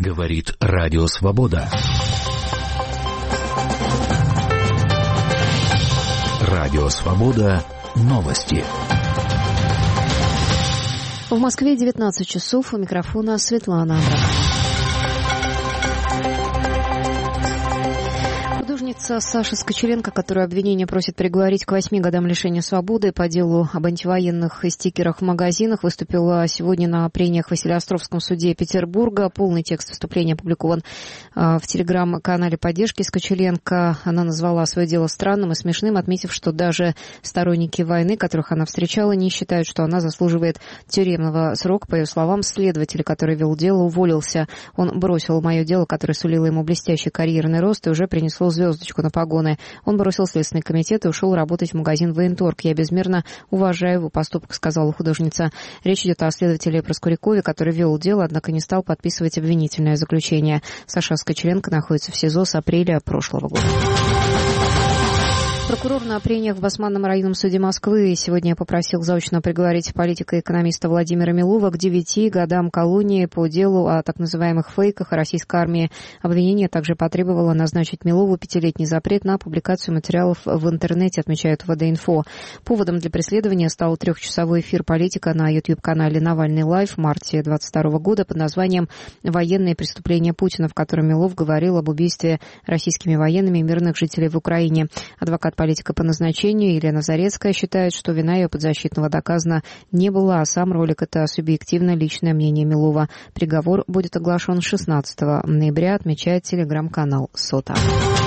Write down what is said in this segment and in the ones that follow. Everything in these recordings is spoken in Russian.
Говорит Радио Свобода. Радио Свобода. Новости. В Москве 19 часов. У микрофона Светлана Абрамова. Художница Саша Скочеленко, которую обвинение просит приговорить к 8 годам лишения свободы по делу об антивоенных стикерах в магазинах, выступила сегодня на прениях в Василеостровском суде Петербурга. Полный текст выступления опубликован в телеграм-канале поддержки Скочеленко. Она назвала свое дело странным и смешным, отметив, что даже сторонники войны, которых она встречала, не считают, что она заслуживает тюремного срока. По ее словам, следователь, который вел дело, уволился. Он бросил мое дело, которое сулило ему блестящий карьерный рост, и уже принесло звездочку на погоны. Он бросил Следственный комитет и ушел работать в магазин «Военторг». Я безмерно уважаю его поступок, сказала художница. Речь идет о следователе Проскурякове, который вел дело, однако не стал подписывать обвинительное заключение. Саша Скочеленко находится в СИЗО с апреля прошлого года. Прокурор на прениях в Басманном районном суде Москвы сегодня попросил заочно приговорить политика и экономиста Владимира Милова к 9 годам колонии по делу о так называемых фейках о российской армии. Обвинение также потребовало назначить Милову 5-летний запрет на публикацию материалов в интернете, отмечает ВД-Инфо. Поводом для преследования стал 3-часовой эфир политика на YouTube-канале «Навальный лайв» в марте 2022 года под названием «Военные преступления Путина», в котором Милов говорил об убийстве российскими военными мирных жителей в Украине. Адвокат политика по назначению Елена Зарецкая считает, что вина ее подзащитного доказана не была, а сам ролик – это субъективное личное мнение Милова. Приговор будет оглашен 16 ноября, отмечает телеграм-канал «Сота».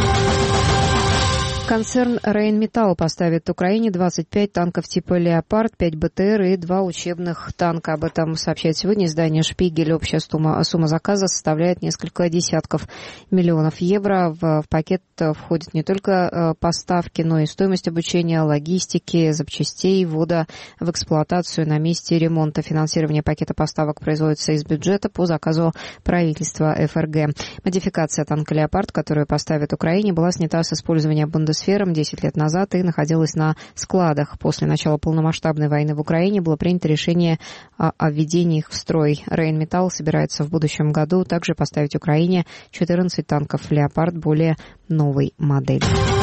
Концерн «Рейнметалл» поставит Украине 25 танков типа «Леопард», 5 БТР и 2 учебных танка. Об этом сообщает сегодня издание «Шпигель». Общая сумма заказа составляет несколько десятков миллионов евро. В пакет входят не только поставки, но и стоимость обучения, логистики, запчастей, ввода в эксплуатацию на месте ремонта. Финансирование пакета поставок производится из бюджета по заказу правительства ФРГ. Модификация танка «Леопард», которую поставят Украине, была снята с использования Бундесфером 10 лет назад и находилась на складах. После начала полномасштабной войны в Украине было принято решение о введении их в строй. Рейнметалл собирается в будущем году также поставить Украине 14 танков «Леопард» более новой модели.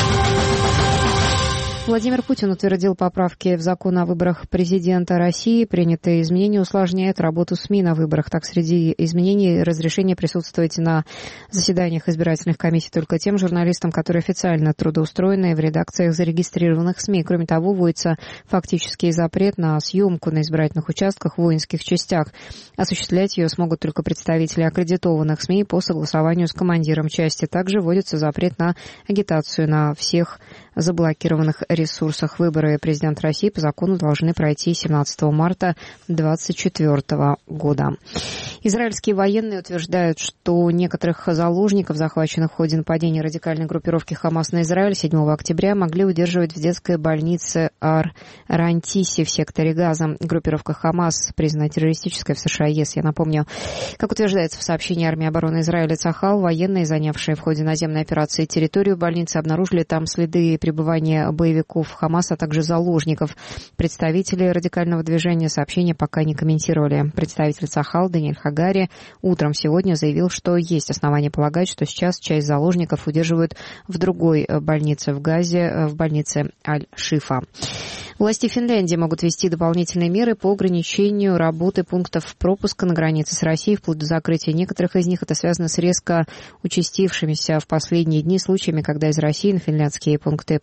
Владимир Путин утвердил поправки в закон о выборах президента России. Принятые изменения усложняют работу СМИ на выборах. Так, среди изменений разрешение присутствовать на заседаниях избирательных комиссий только тем журналистам, которые официально трудоустроены в редакциях зарегистрированных СМИ. Кроме того, вводится фактический запрет на съемку на избирательных участках в воинских частях. Осуществлять ее смогут только представители аккредитованных СМИ по согласованию с командиром части. Также вводится запрет на агитацию на всех заблокированных ресурсах. Выборы президента России по закону должны пройти 17 марта 2024 года. Израильские военные утверждают, что некоторых заложников, захваченных в ходе нападения радикальной группировки «Хамас» на Израиль 7 октября, могли удерживать в детской больнице Ар-Рантиси в секторе Газа. Группировка «Хамас» признана террористической в США и ЕС, я напомню. Как утверждается в сообщении армии обороны Израиля Цахал, военные, занявшие в ходе наземной операции территорию больницы, обнаружили там следы пребывания боевиков «Хамас», а также заложников. Представители радикального движения сообщения пока не комментировали. Представитель Цахал Даниэль Хагари утром сегодня заявил, что есть основания полагать, что сейчас часть заложников удерживают в другой больнице в Газе, в больнице Аль-Шифа. Власти Финляндии могут ввести дополнительные меры по ограничению работы пунктов пропуска на границе с Россией, вплоть до закрытия некоторых из них. Это связано с резко участившимися в последние дни случаями, когда из России на финские пункты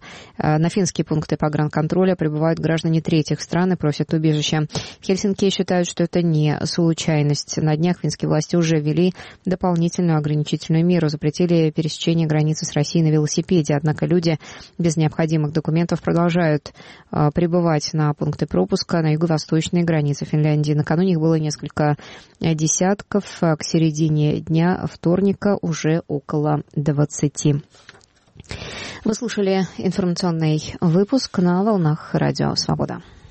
погранконтроля прибывают граждане третьих стран и просят убежища. В Хельсинки считают, что это не случайность. На днях финские власти уже ввели дополнительную ограничительную меру, запретили пересечение границы с Россией на велосипеде. Однако люди без необходимых документов продолжают прибывать на пункты пропуска на юго-восточной границе Финляндии. Накануне их было несколько десятков, к середине дня вторника уже около 20. Вы слушали информационный выпуск на волнах Радио Свобода.